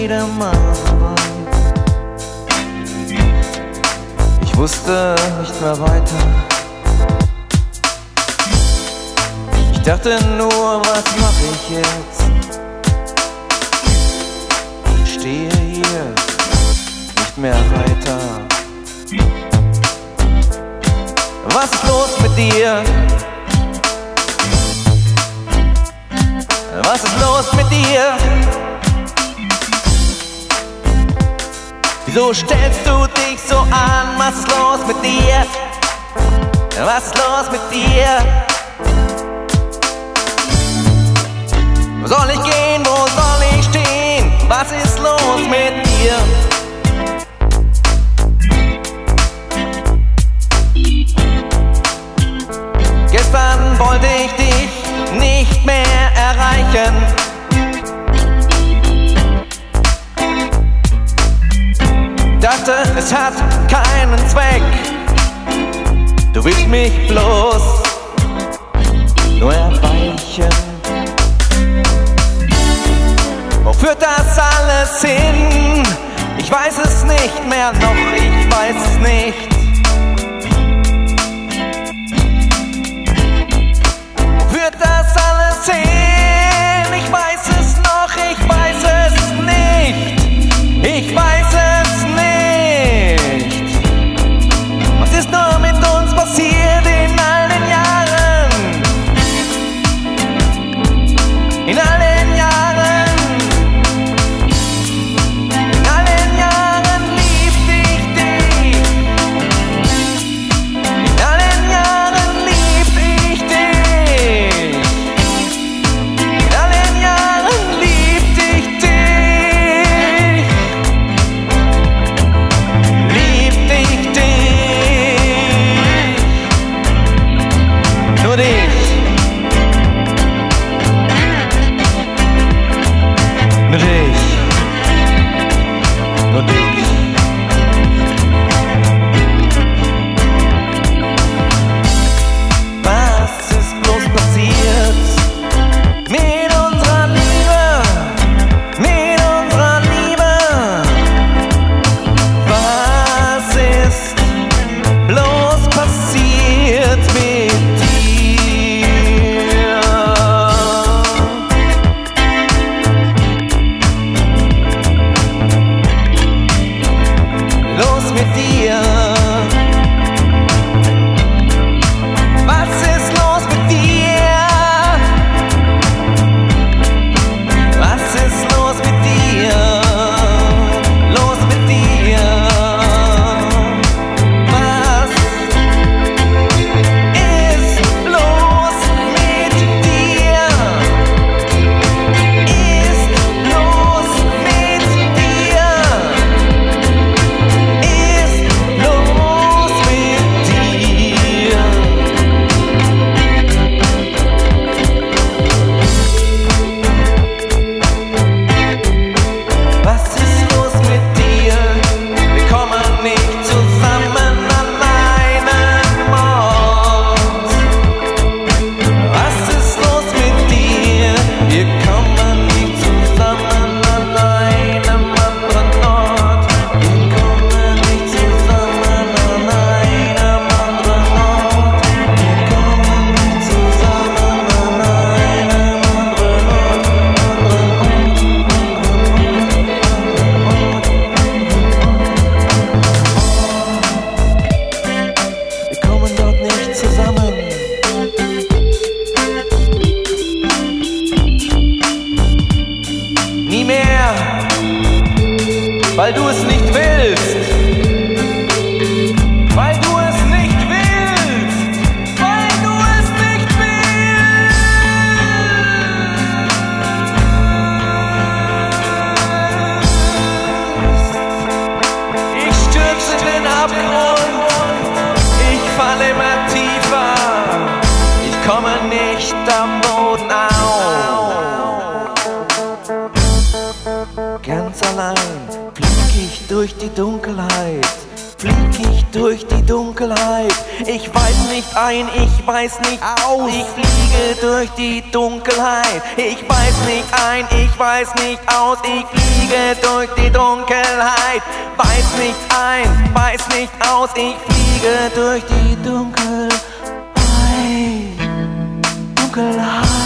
wieder mal so weit. Ich wusste nicht mehr weiter. Ich dachte nur, was mach ich jetzt? Ich stehe hier, nicht mehr weiter. Was ist los mit dir? Was ist los mit dir? Wieso stellst du dich so an? Was ist los mit dir? Was ist los mit dir? Wo soll ich gehen? Wo soll ich stehen? Was ist los mit dir? Gestern wollte ich dich nicht mehr erreichen. Dachte, es hat keinen Zweck. Du willst mich bloß nur erweichen. Wo führt das alles hin? Ich weiß es nicht mehr, noch ich weiß es nicht. Wo führt das alles hin? Ich weiß es noch, ich weiß es nicht. Ich weiß es nicht. Was ist nur mit uns passiert in all den Jahren? In all den Jahren. In all den Jahren liebte ich dich. In all den Jahren liebte ich dich. In all den Jahren liebte ich dich. Liebte ich dich. Nur dich. Nur dich. Nur dich. Was ist bloß passiert mit unserer Liebe? Mit unserer Liebe? Was ist bloß passiert mit dir? Los mit dir. Was ist los mit dir? Was ist los mit dir? Los mit dir. Was ist los mit dir? Ist los mit dir? Ist los mit dir? Was ist los mit dir? Wir kommen nicht zusammen an einen Ort. Was ist los mit dir? Wir kommen nicht zusammen an einem anderen Ort. Wir kommen nicht zusammen an einem anderen Ort. Wir kommen nicht zusammen an einem anderen Ort. Wir kommen dort nicht zusammen. Nie mehr, weil du es nicht willst. Weil du es nicht willst. Weil du es nicht willst. Ich stürze in den Abgrund. Ich falle immer tiefer. Ich komme nicht am Boden auf. Ganz allein flieg ich durch die Dunkelheit. flieg ich durch die Dunkelheit. Ich weiß nicht ein, ich weiß nicht aus. Ich fliege durch die Dunkelheit. Ich weiß nicht ein, ich weiß nicht aus. Ich fliege durch die Dunkelheit. Weiß nicht ein, weiß nicht aus. Ich fliege durch die Dunkelheit. Dunkelheit.